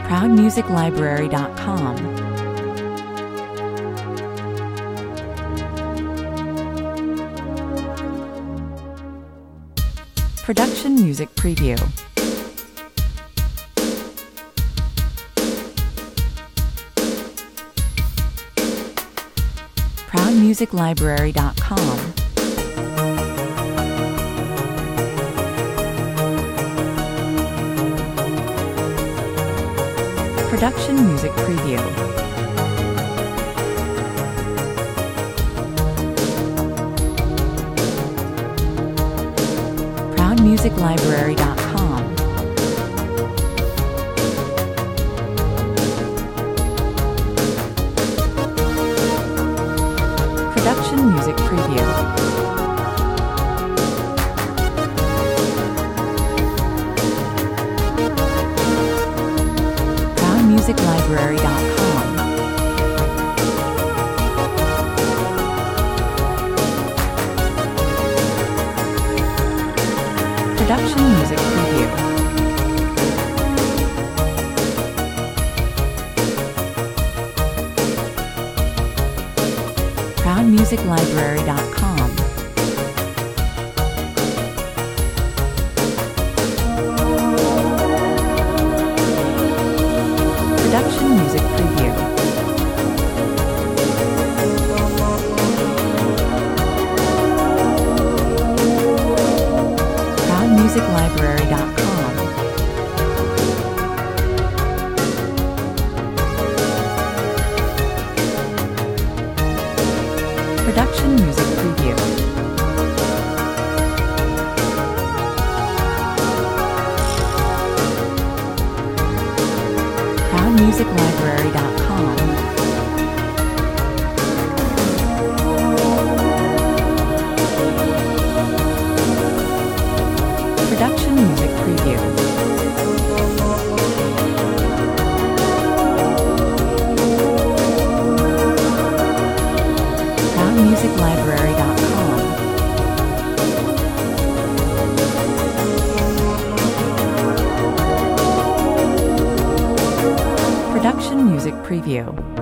ProudMusicLibrary.com. Production Music Preview. ProudMusicLibrary.com. Production Music Preview. ProudMusicLibrary.com. Production Music Preview. ProudMusicLibrary.com. Production Music Preview. ProudMusicLibrary.com. Production Music Preview. ProudMusicLibrary.com. Production Music Preview. ProudMusicLibrary.com. Production Music Preview. ProudMusicLibrary.com. Production Music Preview.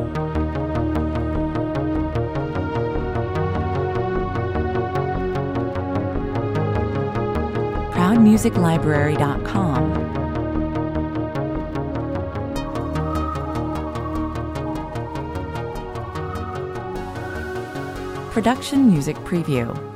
ProudMusicLibrary.com. Production Music Preview.